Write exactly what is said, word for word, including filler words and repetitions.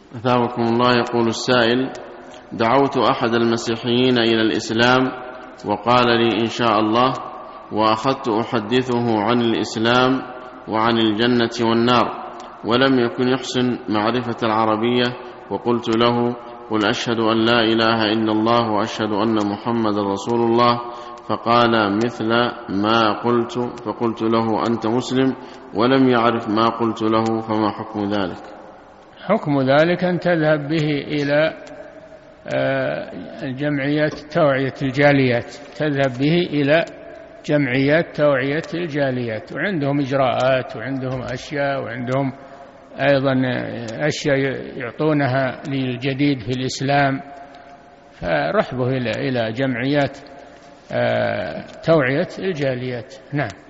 أثابكم الله. يقول السائل: دعوت أحد المسيحيين إلى الإسلام وقال لي إن شاء الله، وأخذت أحدثه عن الإسلام وعن الجنة والنار، ولم يكن يحسن معرفة العربية، وقلت له: قل أشهد أن لا إله إلا الله وأشهد أن محمد رسول الله، فقال مثل ما قلت، فقلت له: أنت مسلم، ولم يعرف ما قلت له، فما حكم ذلك؟ حكم ذلك أن تذهب به إلى جمعيات توعية الجاليات، تذهب به إلى جمعيات توعية الجاليات، وعندهم إجراءات وعندهم أشياء، وعندهم أيضا أشياء يعطونها للجديد في الإسلام، فرحبه إلى إلى جمعيات توعية الجاليات. نعم.